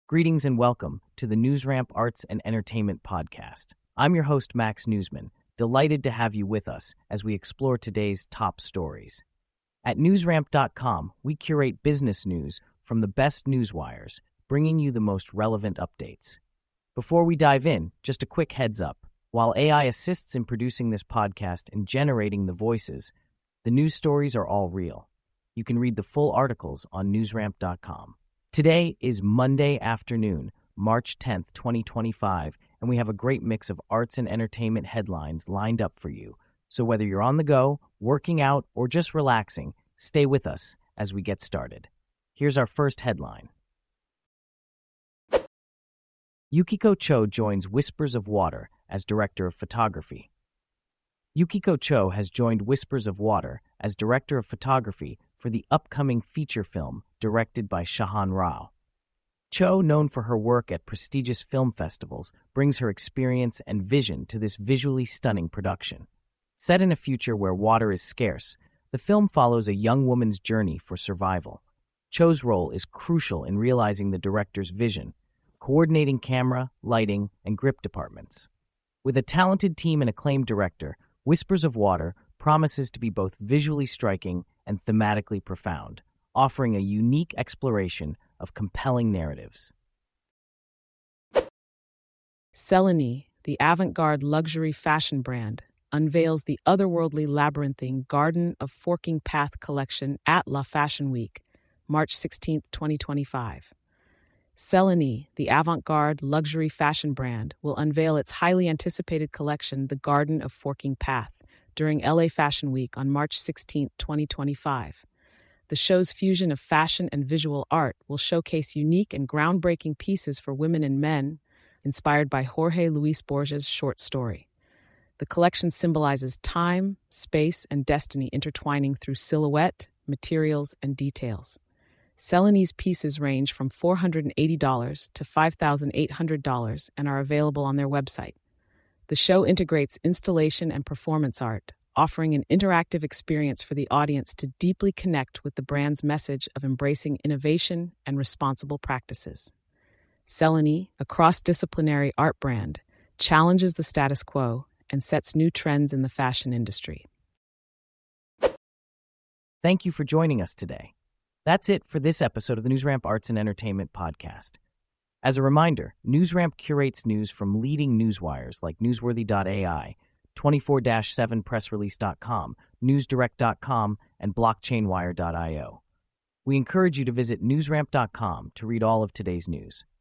Greetings and welcome to the NewsRamp Arts and Entertainment Podcast. I'm your host, Max Newsman, delighted to have you with us as we explore today's top stories. At newsramp.com, we curate business news from the best newswires, bringing you the most relevant updates. Before we dive in, just a quick heads up. While AI assists in producing this podcast and generating the voices, the news stories are all real. You can read the full articles on newsramp.com. Today is Monday afternoon, March 10th, 2025, and we have a great mix of arts and entertainment headlines lined up for you. So whether you're on the go, working out, or just relaxing, stay with us as we get started. Here's our first headline. Yukiko Cho joins Whispers of Water as Director of Photography. Yukiko Cho has joined Whispers of Water as Director of Photography for the upcoming feature film directed by Shahan Rao. Cho, known for her work at prestigious film festivals, brings her experience and vision to this visually stunning production. Set in a future where water is scarce, the film follows a young woman's journey for survival. Cho's role is crucial in realizing the director's vision, coordinating camera, lighting, and grip departments. With a talented team and acclaimed director, Whispers of Water promises to be both visually striking and thematically profound, offering a unique exploration of compelling narratives. Celanese, the avant-garde luxury fashion brand, unveils the otherworldly labyrinthine Garden of Forking Path collection at La Fashion Week, March 16, 2025. Celanese, the avant-garde luxury fashion brand, will unveil its highly anticipated collection, The Garden of Forking Path, during LA Fashion Week on March 16, 2025. The show's fusion of fashion and visual art will showcase unique and groundbreaking pieces for women and men, inspired by Jorge Luis Borges' short story. The collection symbolizes time, space, and destiny intertwining through silhouette, materials, and details. Celanese pieces range from $480 to $5,800 and are available on their website. The show integrates installation and performance art, offering an interactive experience for the audience to deeply connect with the brand's message of embracing innovation and responsible practices. Celanese, a cross-disciplinary art brand, challenges the status quo and sets new trends in the fashion industry. Thank you for joining us today. That's it for this episode of the NewsRamp Arts and Entertainment Podcast. As a reminder, NewsRamp curates news from leading newswires like Newsworthy.ai, 24-7pressrelease.com, NewsDirect.com, and BlockchainWire.io. We encourage you to visit newsramp.com to read all of today's news.